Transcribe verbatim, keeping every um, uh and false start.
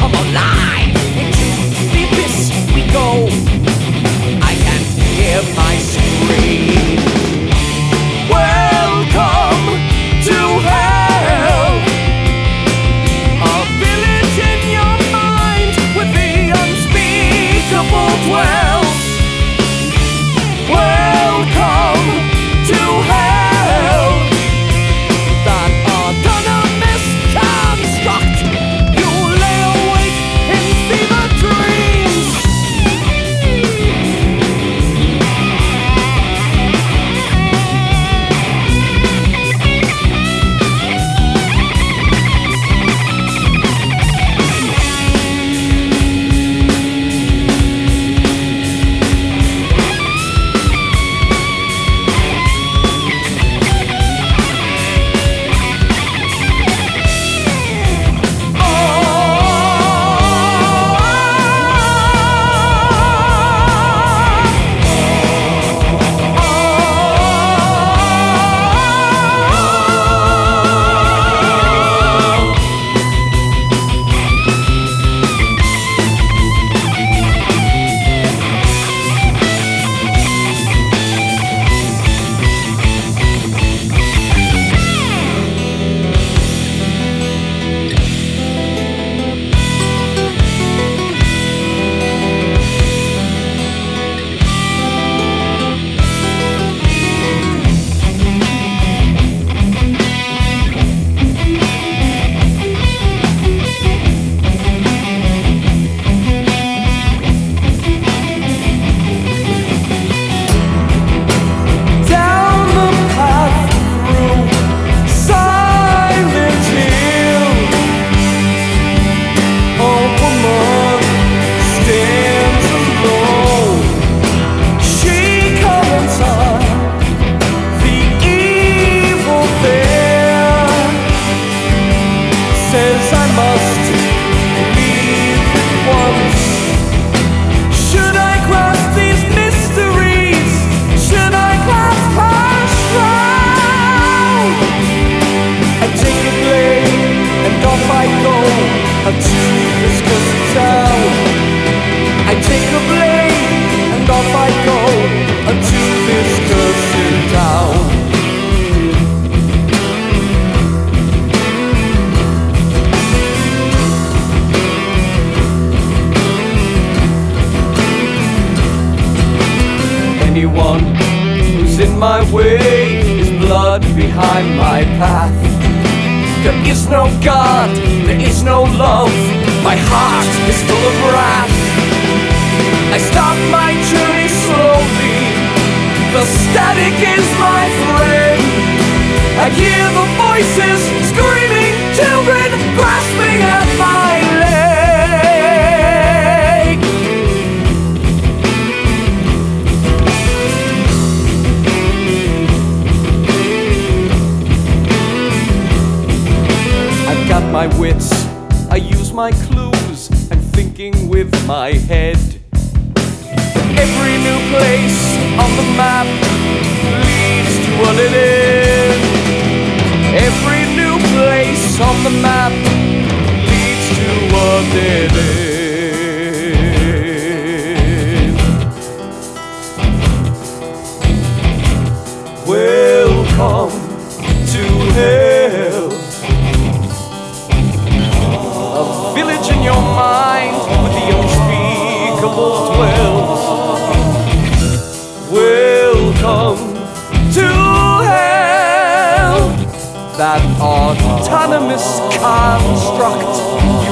come alive. Into the abyss we go. I can hear my scream. Welcome to hell. A village in your mind with the unspeakable dwells. Welcome to hell. That autonomous construct. You lay awake in fever dreams. Anyone who's in my way is blood behind my path. There is no God, there is no love. My heart is full of wrath. I start my journey slowly. The static is my friend. I hear the voices screaming, children grasping at my leg. I've got my wits, I use my clues, I'm thinking with my head. Every new place on the map leads to a dead end. Every new place on the map leads to a dead end. Welcome to hell. A village in your mind with the unspeakable dwells. Welcome to hell. That autonomous construct.